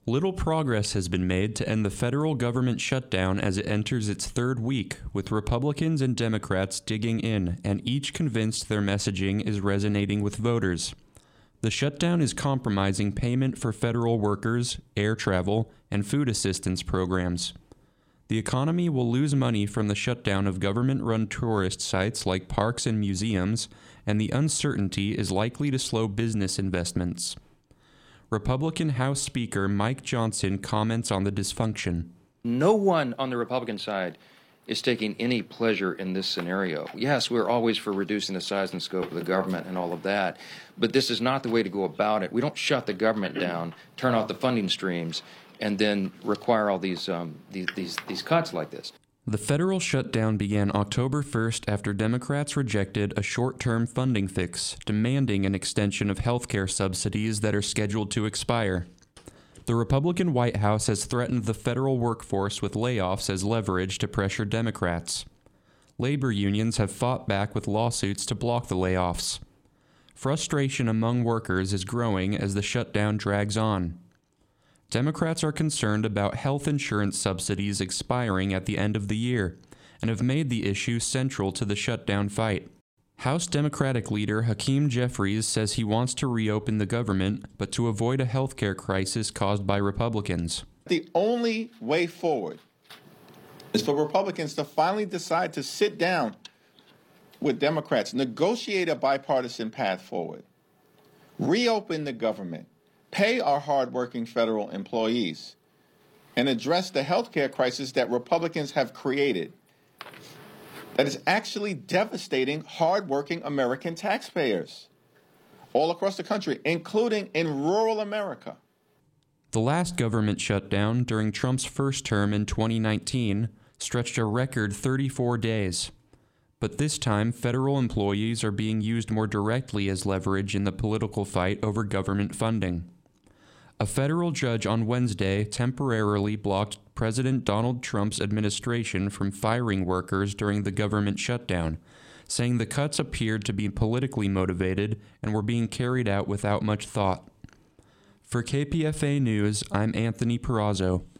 Little progress has been made to end the federal government shutdown as it enters its third week, with Republicans and Democrats digging in, and each convinced their messaging is resonating with voters. The shutdown is compromising payment for federal workers, air travel, and food assistance programs. The economy will lose money from the shutdown of government-run tourist sites like parks and museums, and the uncertainty is likely to slow business investments. Republican House Speaker Mike Johnson comments on the dysfunction. No one on the Republican side is taking any pleasure in this scenario. Yes, we're always for reducing the size and scope of the government and all of that, but this is not the way to go about it. We don't shut the government down, turn off the funding streams, and then require all these cuts like this. The federal shutdown began October 1st after Democrats rejected a short-term funding fix, demanding an extension of health care subsidies that are scheduled to expire. The Republican White House has threatened the federal workforce with layoffs as leverage to pressure Democrats. Labor unions have fought back with lawsuits to block the layoffs. Frustration among workers is growing as the shutdown drags on. Democrats are concerned about health insurance subsidies expiring at the end of the year and have made the issue central to the shutdown fight. House Democratic leader Hakeem Jeffries says he wants to reopen the government, but to avoid a healthcare crisis caused by Republicans. The only way forward is for Republicans to finally decide to sit down with Democrats, negotiate a bipartisan path forward, reopen the government, pay our hardworking federal employees, and address the healthcare crisis that Republicans have created that is actually devastating hardworking American taxpayers all across the country, including in rural America. The last government shutdown during Trump's first term in 2019 stretched a record 34 days. But this time, federal employees are being used more directly as leverage in the political fight over government funding. A federal judge on Wednesday temporarily blocked President Donald Trump's administration from firing workers during the government shutdown, saying the cuts appeared to be politically motivated and were being carried out without much thought. For KPFA News, I'm Anthony Perazzo.